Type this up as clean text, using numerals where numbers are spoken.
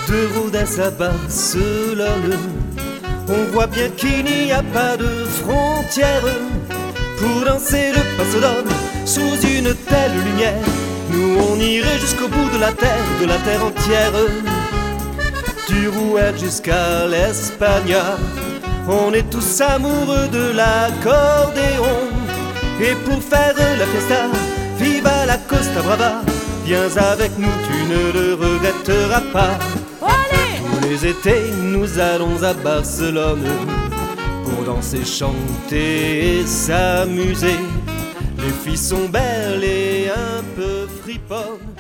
Deux Rodez à Barcelone, on voit bien qu'il n'y a pas de frontières pour danser le paso doble sous une telle lumière. Nous on irait jusqu'au bout de la terre entière. Du Rouergue jusqu'à l'Espagne, on est tous amoureux de l'accordéon. Et pour faire la fiesta, viva la Costa Brava, viens avec nous, tu ne le regretteras pas. Tous les étés, nous allons à Barcelone pour danser, chanter et s'amuser. Les filles sont belles et un peu friponnes.